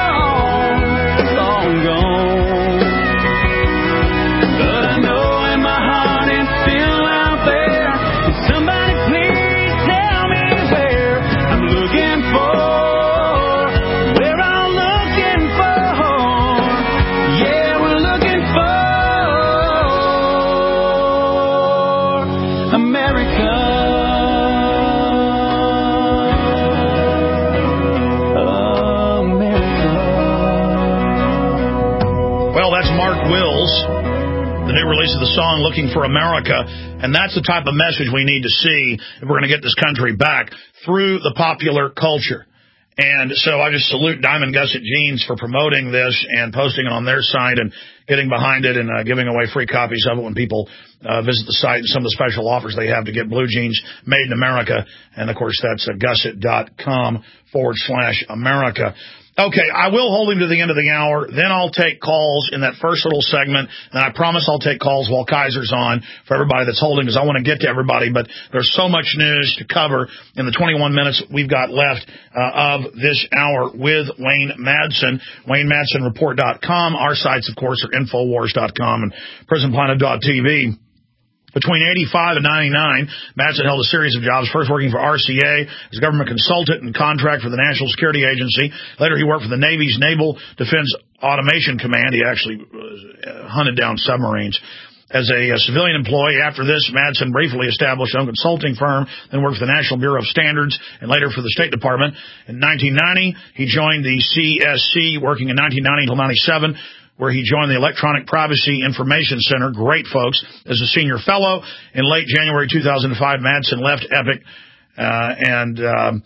Of the song Looking for America, and that's the type of message we need to see if we're going to get this country back through the popular culture. And so I just salute Diamond Gusset Jeans for promoting this and posting it on their site and getting behind it and uh, giving away free copies of it when people uh, visit the site, and some of the special offers they have to get blue jeans made in America. And of course that's uh, gusset dot com forward slash America. Okay, I will hold him to the end of the hour. Then I'll take calls in that first little segment. And I promise I'll take calls while Kaiser's on for everybody that's holding, because I want to get to everybody. But there's so much news to cover in the twenty-one minutes we've got left uh, of this hour with Wayne Madsen. Wayne Madsen Report dot com. Our sites, of course, are Infowars dot com and Prison Planet dot T V. Between eighty-five and ninety-nine, Madsen held a series of jobs, first working for R C A as a government consultant and contract for the National Security Agency. Later, he worked for the Navy's Naval Defense Automation Command. He actually uh, hunted down submarines. As a, a civilian employee, after this, Madsen briefly established his own consulting firm, then worked for the National Bureau of Standards, and later for the State Department. In nineteen ninety, he joined the C S C, working in nineteen ninety until ninety-seven, where he joined the Electronic Privacy Information Center. Great folks. As a senior fellow. In late January two thousand five, Madsen left Epic, uh, and um,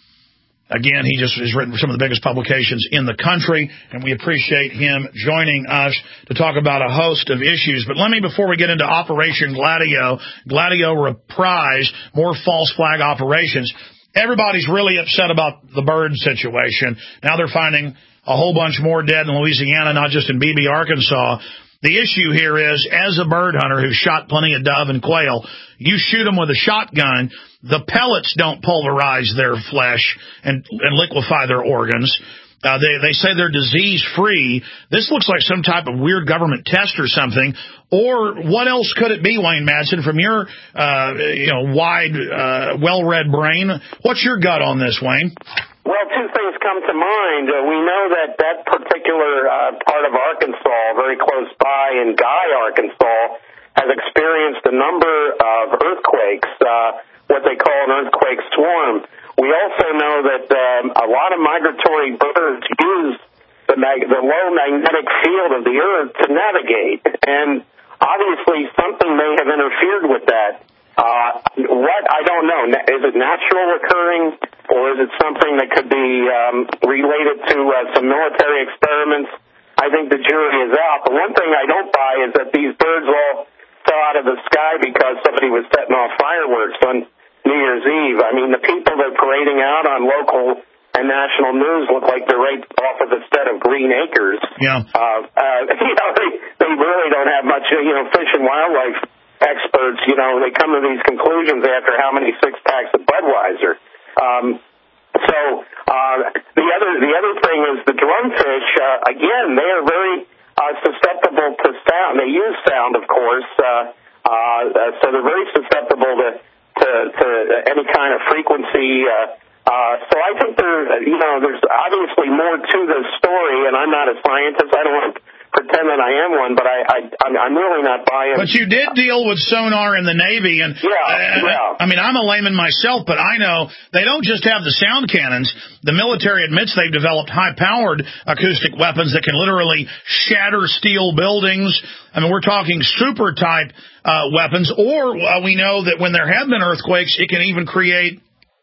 again, he just has written for some of the biggest publications in the country, and we appreciate him joining us to talk about a host of issues. But let me, before we get into Operation Gladio, Gladio Reprise, more false flag operations, everybody's really upset about the bird situation. Now they're finding a whole bunch more dead in Louisiana, not just in Beebe, Arkansas. The issue here is, as a bird hunter who shot plenty of dove and quail, you shoot them with a shotgun, the pellets don't pulverize their flesh and, and liquefy their organs. Uh, they, they say they're disease-free. This looks like some type of weird government test or something. Or what else could it be, Wayne Madsen, from your uh, you know, wide, uh, well-read brain? What's your gut on this, Wayne? Well, two things come to mind. Uh, we know that that particular uh, part of Arkansas, very close by in Guy, Arkansas, has experienced a number of earthquakes, uh, what they call an earthquake swarm. We also know that um, a lot of migratory birds use the, mag- the low magnetic field of the earth to navigate, and obviously something may have interfered with that. Uh, what? I don't know. Is it natural occurring, or is it something that could be um, related to uh, some military experiments? I think the jury is out. The one thing I don't buy is that these birds all fell out of the sky because somebody was setting off fireworks on New Year's Eve. I mean, the people that are parading out on local and national news look like they're right off of the set of Green Acres. Yeah. Uh, uh, you know, they, they really don't have much, you know, fish and wildlife experts, you know, they come to these conclusions after how many six packs of Budweiser. Um, so uh, the other the other thing is the drumfish. Uh, again, they are very uh, susceptible to sound. They use sound, of course, uh, uh, so they're very susceptible to to, to any kind of frequency. Uh, uh, so I think there, you know, there's obviously more to this story, and I'm not a scientist. I don't want to pretend that I am one, but I, I, I'm really not buying. But you did deal with sonar in the Navy, and yeah, uh, yeah. I mean, I'm a layman myself, but I know they don't just have the sound cannons. The military admits they've developed high-powered acoustic weapons that can literally shatter steel buildings. I mean, we're talking super-type uh, weapons, or uh, we know that when there have been earthquakes, it can even create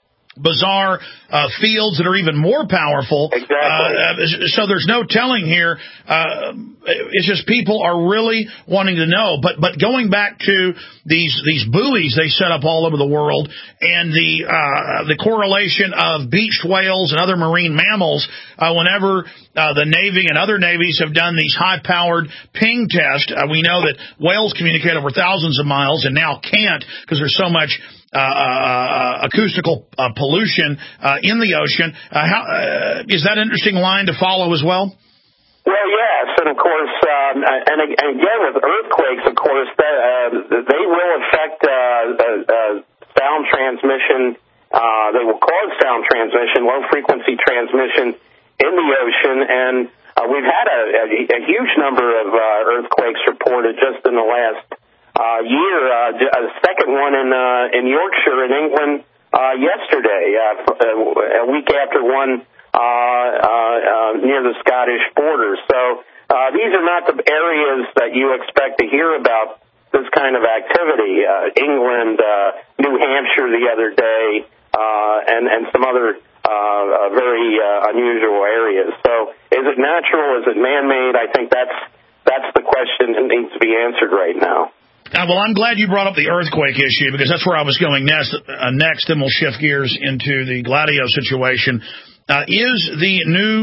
bizarre uh, fields that are even more powerful. Exactly. Uh, so there's no telling here. Uh, it's just people are really wanting to know. But but going back to these these buoys they set up all over the world, and the uh, the correlation of beached whales and other marine mammals, uh, whenever uh, the Navy and other navies have done these high-powered ping tests, uh, we know that whales communicate over thousands of miles and now can't because there's so much Uh, uh, acoustical uh, pollution uh, in the ocean. Uh, how, uh, is that an interesting line to follow as well? Well, yes, and of course, um, and, and again with earthquakes, of course, that, uh, they will affect uh, uh, uh, sound transmission. Uh, they will cause sound transmission, low frequency transmission in the ocean, and uh, we've had a, a, a huge number of uh, earthquakes reported just in the last Uh, year, uh, a second one in uh, in Yorkshire in England uh, yesterday, uh, a week after one uh, uh, uh, near the Scottish border. So uh, these are not the areas that you expect to hear about this kind of activity. Uh, England, uh, New Hampshire the other day, uh, and and some other uh, uh, very uh, unusual areas. So is it natural? Is it man-made? I think that's that's the question that needs to be answered right now. Uh, well, I'm glad you brought up the earthquake issue because that's where I was going next. Uh, next, then we'll shift gears into the Gladio situation. Uh, is the new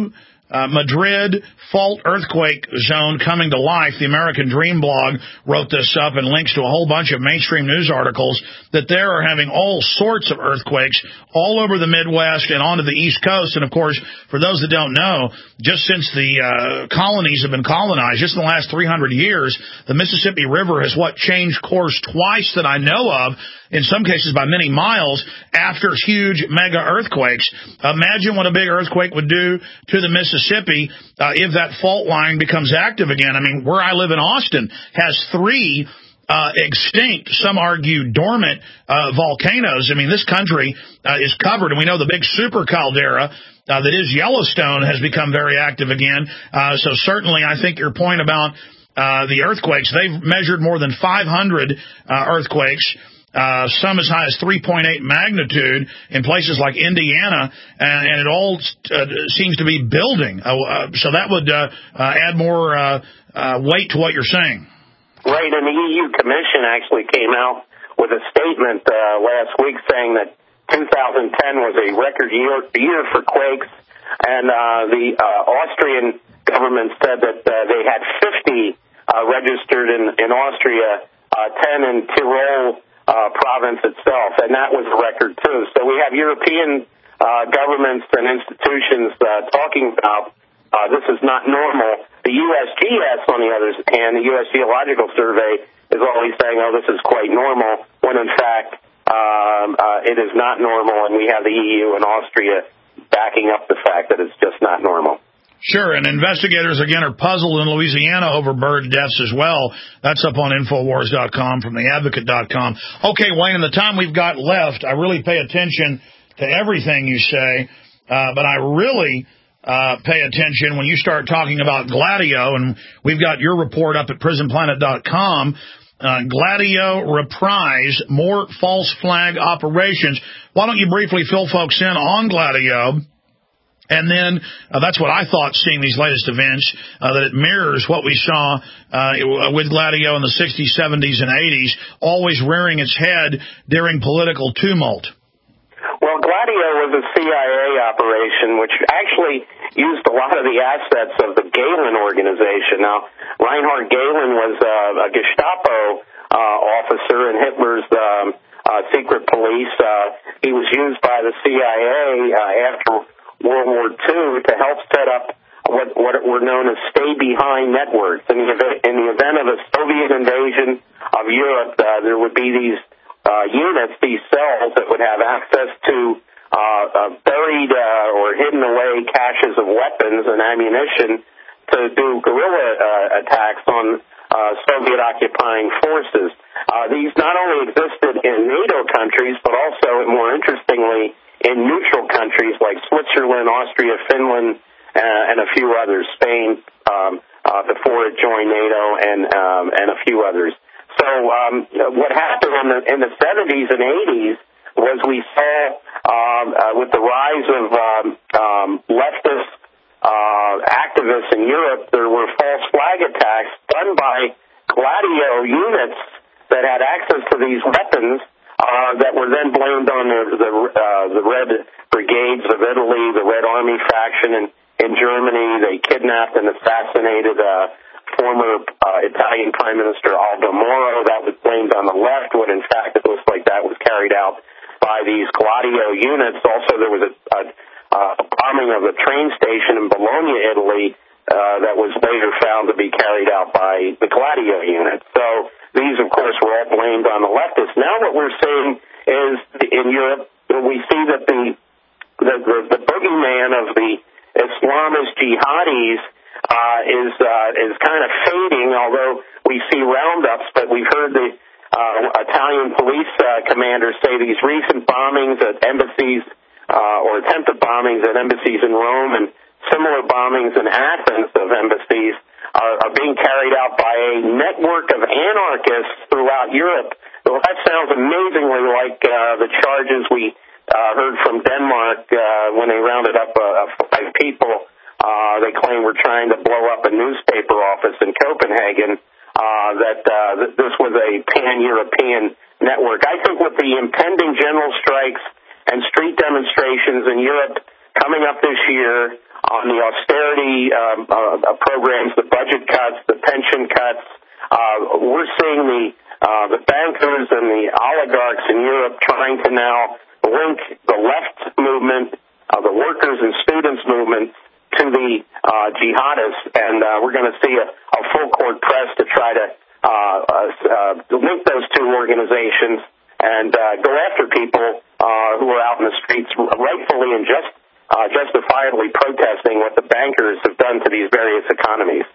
Uh, Madrid fault earthquake zone coming to life. The American Dream blog wrote this up and links to a whole bunch of mainstream news articles that they are having all sorts of earthquakes all over the Midwest and onto the East Coast. And, of course, for those that don't know, just since the uh, colonies have been colonized, just in the last three hundred years, the Mississippi River has, what, changed course twice that I know of, in some cases by many miles, after huge mega earthquakes. Imagine what a big earthquake would do to the Mississippi uh, if that fault line becomes active again. I mean, where I live in Austin has three uh, extinct, some argue dormant, uh, volcanoes. I mean, this country uh, is covered, and we know the big super caldera uh, that is Yellowstone has become very active again. Uh, so certainly I think your point about uh, the earthquakes, they've measured more than five hundred uh, earthquakes. Uh, some as high as three point eight magnitude in places like Indiana, and, and it all uh, seems to be building. Uh, uh, so that would uh, uh, add more uh, uh, weight to what you're saying. Right, and the E U Commission actually came out with a statement uh, last week saying that two thousand ten was a record year, year for quakes, and uh, the uh, Austrian government said that uh, they had fifty uh, registered in, in Austria, uh, ten in Tyrol, Uh, province itself, and that was a record too. So we have European uh, governments and institutions uh, talking about uh, this is not normal. The U S G S, on the other hand, the U S Geological Survey, is always saying, oh, this is quite normal, when in fact um, uh, it is not normal, and we have the E U and Austria backing up the fact that it's just not normal. Sure, and investigators, again, are puzzled in Louisiana over bird deaths as well. That's up on Infowars dot com from the Advocate dot com. Okay, Wayne, in the time we've got left, I really pay attention to everything you say, uh, but I really uh, pay attention when you start talking about Gladio, and we've got your report up at prison planet dot com. Uh, Gladio reprise, more false flag operations. Why don't you briefly fill folks in on Gladio? And then uh, that's what I thought, seeing these latest events, uh, that it mirrors what we saw uh, with Gladio in the sixties, seventies, and eighties, always rearing its head during political tumult. Well, Gladio was a C I A operation which actually used a lot of the assets of the Gehlen organization. Now, Reinhard Gehlen was uh, a Gestapo uh, officer in Hitler's um, uh, secret police. Uh, he was used by the C I A uh, after World War Two to help set up what, what were known as stay-behind networks. In the, event, in the event of a Soviet invasion of Europe, uh, there would be these uh, units, these cells that would have access to uh, uh, buried uh, or hidden away caches of weapons and ammunition to do guerrilla uh, attacks on uh, Soviet-occupying forces. Uh, these not only existed in NATO countries, but also, more interestingly, in neutral countries like Switzerland, Austria, Finland, uh, and a few others, Spain, um, uh, before it joined NATO, and um, and a few others. So um, what happened in the, in the seventies and eighties was we saw, um, uh, with the rise of um, um, leftist uh, activists in Europe, there were false flag attacks done by Gladio units that had access to these weapons, Uh, that were then blamed on the the, uh, the Red Brigades of Italy, the Red Army faction in, in Germany. They kidnapped and assassinated uh, former uh, Italian Prime Minister Aldo Moro. That was blamed on the left, when in fact it looks like that was carried out by these Gladio units. Also, there was a, a, a bombing of a train station in Bologna, Italy, uh, that was later found to be carried out by the Gladio units. So these, of course, were all blamed on the leftists. Now what we're seeing is, in Europe, we see that the the, the, the boogeyman of the Islamist jihadis uh, is uh, is kind of fading, although we see roundups. But we've heard the uh, Italian police uh, commander say these recent bombings at embassies uh, or attempted bombings at embassies in Rome and similar bombings in Athens of embassies Are, are being carried out by a network of anarchists throughout Europe. Well, that sounds amazingly like uh, the charges we uh, heard from Denmark uh, when they rounded up uh, five people. Uh, they claim were trying to blow up a newspaper office in Copenhagen. Uh, that uh, th- this was a pan-European network. I think with the impending general strikes and street demonstrations in Europe coming up this year, on the austerity um, uh, programs, the budget cuts, the pension cuts. Uh, we're seeing the uh, the bankers and the oligarchs in Europe trying to now link the left movement, uh, the workers and students movement, to the uh, jihadists, and uh, we're going to see a, a full court press to try to uh, uh, link those two organizations and uh, go after people uh, who are out in the streets rightfully and just uh, justifiably protesting what the bankers have done to these various economies.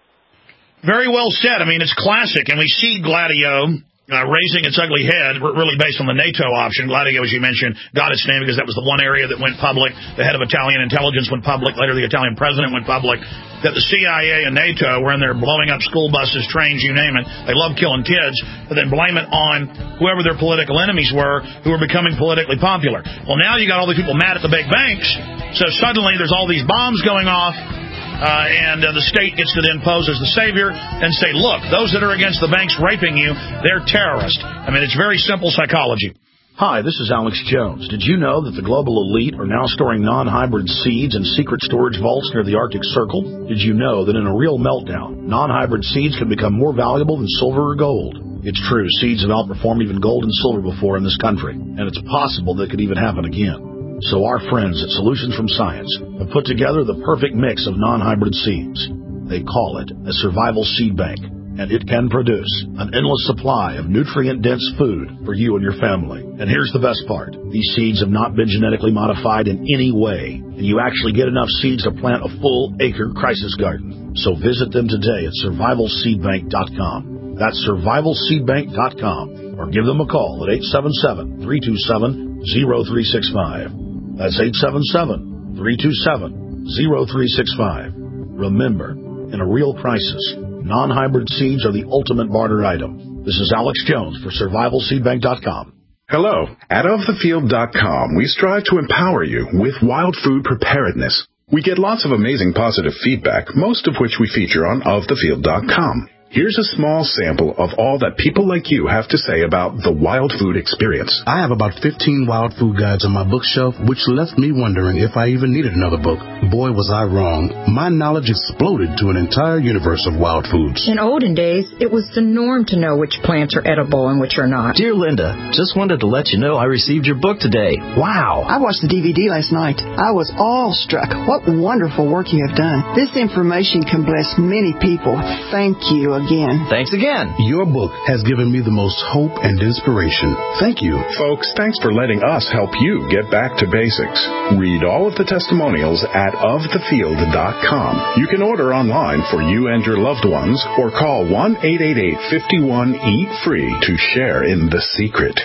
Very well said. I mean, it's classic, and we see Gladio uh, raising its ugly head, really based on the NATO option. Gladio, as you mentioned, got its name because that was the one area that went public. The head of Italian intelligence went public. Later, the Italian president went public. That the C I A and NATO were in there blowing up school buses, trains, you name it. They love killing kids, but then blame it on whoever their political enemies were who were becoming politically popular. Well, now you got all these people mad at the big banks, so suddenly there's all these bombs going off. Uh, and uh, the state gets to then pose as the savior and say, look, those that are against the banks raping you, they're terrorists. I mean, it's very simple psychology. Hi, this is Alex Jones. Did you know that the global elite are now storing non-hybrid seeds in secret storage vaults near the Arctic Circle? Did you know that in a real meltdown, non-hybrid seeds can become more valuable than silver or gold? It's true, seeds have outperformed even gold and silver before in this country, and it's possible that could even happen again. So our friends at Solutions from Science have put together the perfect mix of non-hybrid seeds. They call it a survival seed bank, and it can produce an endless supply of nutrient-dense food for you and your family. And here's the best part. These seeds have not been genetically modified in any way, and you actually get enough seeds to plant a full acre crisis garden. So visit them today at survival seed bank dot com. That's survival seed bank dot com, or give them a call at eight seven seven, three two seven, zero three six five. That's eight seven seven, three two seven, zero three six five. Remember, in a real crisis, non-hybrid seeds are the ultimate barter item. This is Alex Jones for survival seed bank dot com. Hello. At of the field dot com, we strive to empower you with wild food preparedness. We get lots of amazing positive feedback, most of which we feature on of the field dot com. Here's a small sample of all that people like you have to say about the wild food experience. I have about fifteen wild food guides on my bookshelf, which left me wondering if I even needed another book. Boy, was I wrong. My knowledge exploded to an entire universe of wild foods. In olden days, it was the norm to know which plants are edible and which are not. Dear Linda, just wanted to let you know I received your book today. Wow. I watched the D V D last night. I was awestruck. What wonderful work you have done. This information can bless many people. Thank you again. Again. Thanks again. Your book has given me the most hope and inspiration. Thank you. Folks, thanks for letting us help you get back to basics. Read all of the testimonials at of the field dot com. You can order online for you and your loved ones or call one eight eight eight, five one, eat free to share in the secret.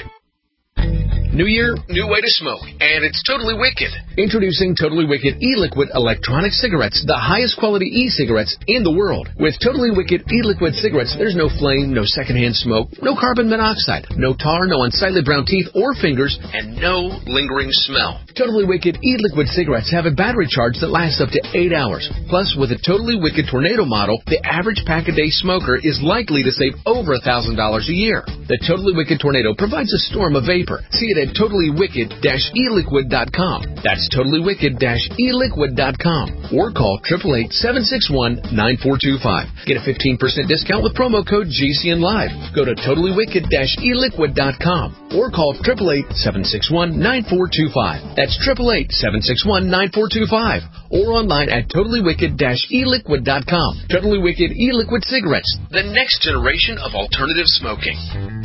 New year, new way to smoke, and it's totally wicked. Introducing Totally Wicked e-liquid electronic cigarettes, the highest quality e-cigarettes in the world. With Totally Wicked e-liquid cigarettes, there's no flame, no secondhand smoke, no carbon monoxide, no tar, no unsightly brown teeth or fingers, and no lingering smell. Totally Wicked e-liquid cigarettes have a battery charge that lasts up to eight hours. Plus, with a Totally Wicked Tornado model, the average pack-a-day smoker is likely to save over one thousand dollars a year. The Totally Wicked Tornado provides a storm of vapor. See it at totally wicked dash e liquid dot com. That's totally wicked dash e liquid dot com. Or call eight eight eight, seven six one, nine four two five. Get a fifteen percent discount with promo code G C N Live. Go to totally wicked dash e liquid dot com. Or call eight eight eight, seven six one, nine four two five. That's eight eight eight, seven six one, nine four two five. Or online at totally wicked dash e liquid dot com. Totally Wicked e-liquid cigarettes, the next generation of alternative smoking.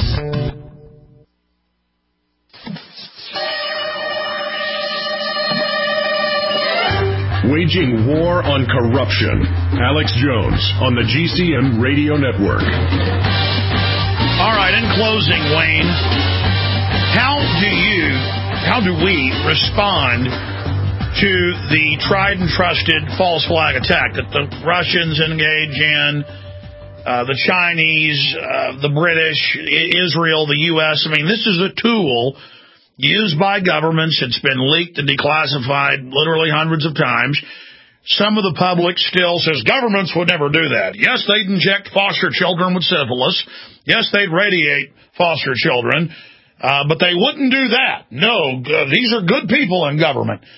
Waging war on corruption. Alex Jones on the G C N Radio Network. All right, in closing, Wayne, how do you, how do we respond to the tried and trusted false flag attack that the Russians engage in, uh, the Chinese, uh, the British, Israel, the U S? I mean, this is a tool used by governments. It's been leaked and declassified literally hundreds of times. Some of the public still says governments would never do that. Yes, they'd inject foster children with syphilis. Yes, they'd radiate foster children. Uh, but they wouldn't do that. No, uh, these are good people in government.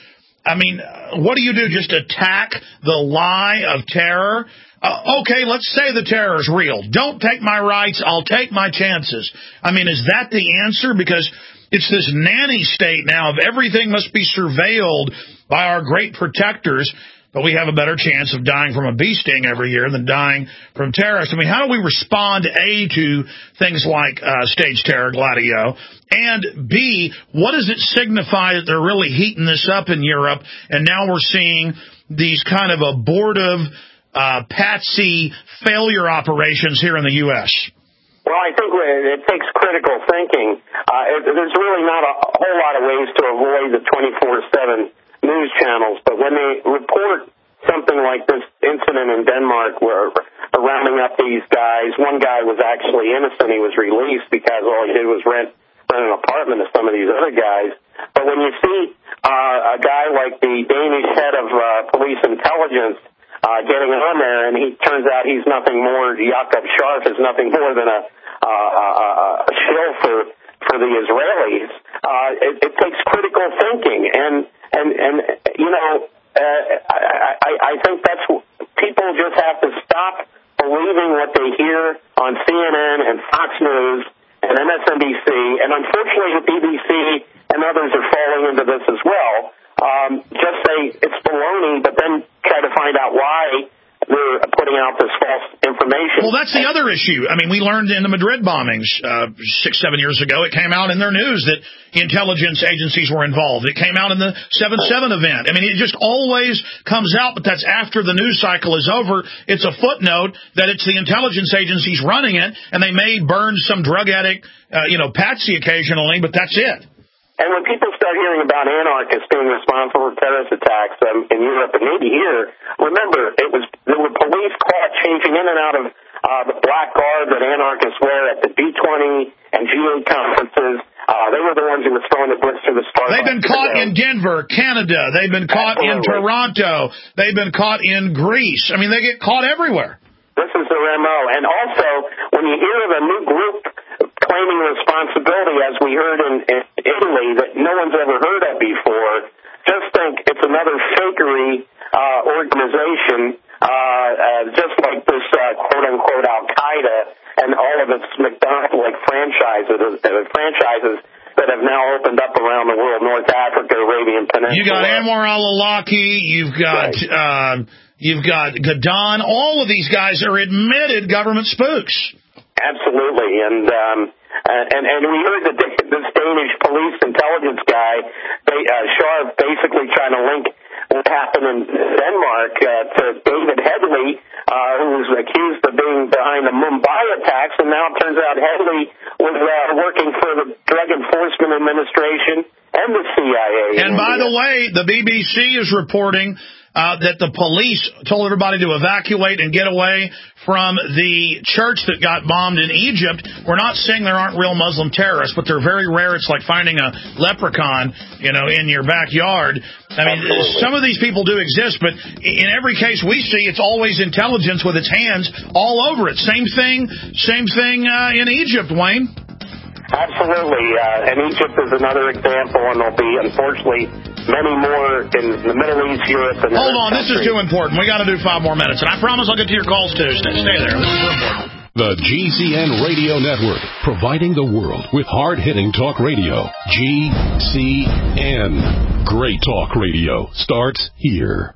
I mean, what do you do? Just attack the lie of terror? Uh, okay, let's say the terror is real. Don't take my rights. I'll take my chances. I mean, is that the answer? Because it's this nanny state now of everything must be surveilled by our great protectors, but we have a better chance of dying from a bee sting every year than dying from terrorists. I mean, how do we respond, A, to things like uh, stage terror, Gladio, and B, what does it signify that they're really heating this up in Europe, and now we're seeing these kind of abortive, uh, patsy failure operations here in the U S? Well, I think it takes critical thinking. Uh, there's really not a whole lot of ways to avoid the twenty-four seven news channels, but when they report something like this incident in Denmark where they're rounding up these guys, one guy was actually innocent. He was released because all he did was rent, rent an apartment to some of these other guys. But when you see uh, a guy like the Danish head of uh, police intelligence uh, getting on there, and he turns out he's nothing more, Jakob Scharf is nothing more than a, uh, a, a shill for, for the Israelis, uh, it, it takes critical thinking. And And, and you know, uh, I, I, I think that's people just have to stop believing what they hear on C N N and Fox News and M S N B C, and unfortunately the B B C and others are falling into this as well. Um, just say it's baloney, but then try to find out why they're putting out this false information. Well, that's the other issue. I mean, we learned in the Madrid bombings uh, six, seven years ago, it came out in their news that intelligence agencies were involved. It came out in the seven seven event. I mean, it just always comes out, but that's after the news cycle is over. It's a footnote that it's the intelligence agencies running it, and they may burn some drug addict, uh, you know, patsy occasionally, but that's it. And when people start hearing about anarchists being responsible for terrorist attacks um, in Europe and maybe here, remember, it was there were police caught changing in and out of uh, the black garb that anarchists wear at the B twenty and G eight conferences. Uh, they were the ones who were throwing the bricks to the Starbucks. They've been caught in Denver, Canada. They've been caught Absolutely. in Toronto. They've been caught in Greece. I mean, they get caught everywhere. This is their M O. And also, when you hear of a new group claiming responsibility, as we heard in, in Italy, that no one's ever heard of before, just think it's another fakery uh, organization, uh, uh, just like this uh, quote-unquote Al-Qaeda and all of its McDonald-like franchises, uh, franchises that have now opened up around the world, North Africa, Arabian Peninsula. You got Anwar al-Awlaki, you've got... Right. Uh, You've got Gaddafi. All of these guys are admitted government spooks. Absolutely, and um, and and we heard that this Danish police intelligence guy, they, uh, Scharf, basically trying to link what happened in Denmark uh, to David Headley, uh, who was accused of being behind the Mumbai attacks, and now it turns out Headley was uh, working for the Drug Enforcement Administration and the C I A. And by the way, the B B C is reporting Uh, that the police told everybody to evacuate and get away from the church that got bombed in Egypt. We're not saying there aren't real Muslim terrorists, but they're very rare. It's like finding a leprechaun, you know, in your backyard. I mean, Absolutely. Some of these people do exist, but in every case we see, it's always intelligence with its hands all over it. Same thing, same thing uh, in Egypt, Wayne. Absolutely. Uh, and Egypt is another example, and there'll be, unfortunately, many more in the Middle East, Europe, and Hold on, countries. This is too important. We got to do five more minutes, and I promise I'll get to your calls too. Stay, stay there. This is too important. The G C N Radio Network, providing the world with hard-hitting talk radio. G C N. Great talk radio starts here.